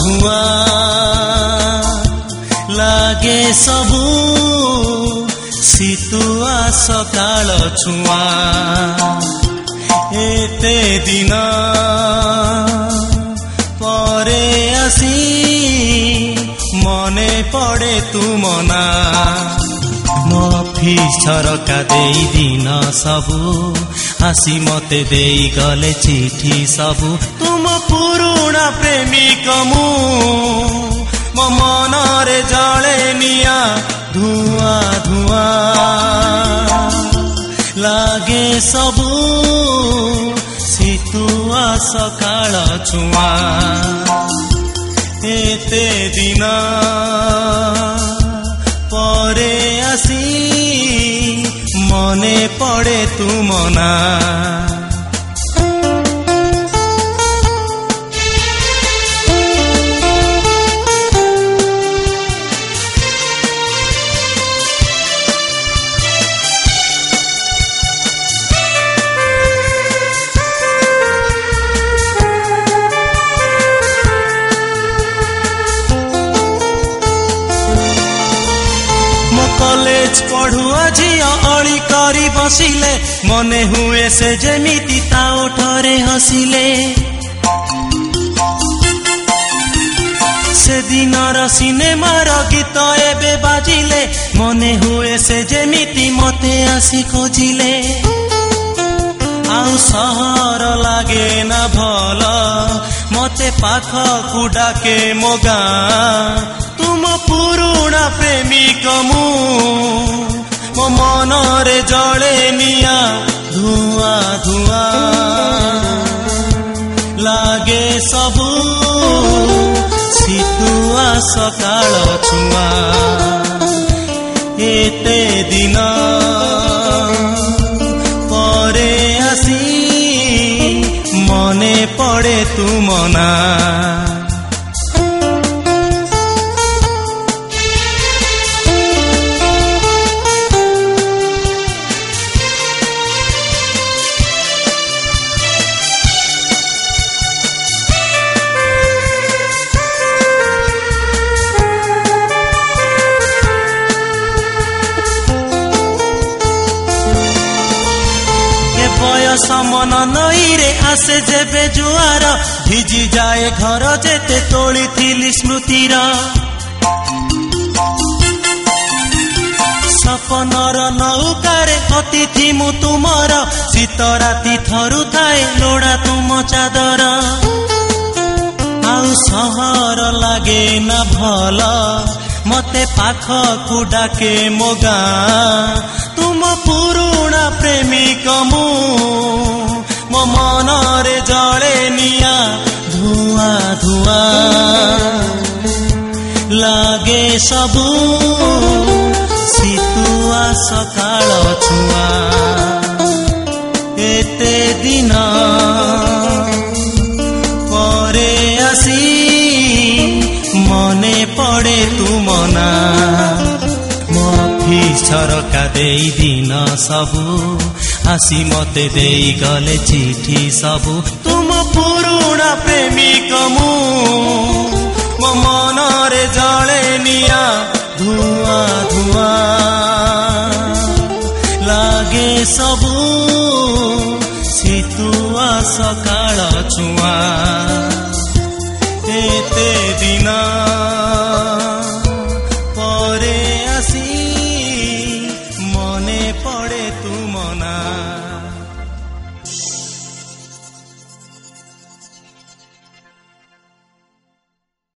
ଧୂଆ ଲାଗେ ସବୁ ଶୀତୁଆ ସକାଳ ଛୁଆ ଏତେ ଦିନ ପରେ ଆସି ମନେ ପଡ଼େ ତୁମ ନା ଅଫିସ୍ ଝରକା ଦେଇ ଦିନ ସବୁ ଆସି ମତେ ଦେଇ ଗଲେ ଚିଠି ସବୁ ତୁମ ପୁରୁଣା ପ୍ରେମିକ ମୁଁ ମୋ ମନରେ ଜଳେ ନିଆଁ ଧୂଆ ଧୂଆ ଲାଗେ ସବୁ ଶୀତୁଆ ସକାଳ ଛୁଆ ଏତେ ଦିନ ପରେ ଆସି ମନେ ପଡ଼େ ତୁମ ନା कॉलेज पढ़ुआ झिया अली करी बसिले मने हुए से जेमिति ता ओठरे हसिले से दिनर सिनेमार गीत एबे बाजिले मने हुए से जेमिति मते आसी खोजिले आउ सहर लागे ना भल मते पाखकु डाके मो गाँ तुम पुरुणा प्रेमिक मु मो मनरे जळे निया धुआ धुआ लागे सबु शीतुआ सकाळ छुआ एते दिन परे आसी मने पड़े तुम ना समन नईरे आसे जेबे जुआर भिजी जाए घर जेते तोली थिली स्मृतिर सपनर नौकारे अतिथि मु तुमर शीत राति थरु थाए लोड़ा तुम चादर आउ सहर लागे ना भल मते पाखकु डाके मो गाँ तुम पुरुणा प्रेमिक मु मो मनरे जळे निया धुआ धुआ लागे सबु शीतुआ सकाळ छुआ एते दिन परे आसी मने पड़े तुम ना झरका देई दिन सबु आसी मते देई गले चिठी सबु तुम पुरुणा प्रेमिक मु मो मनरे जळे निया धुआ धुआ लागे सबु शीतुआ सकाळ छुआ एते दिन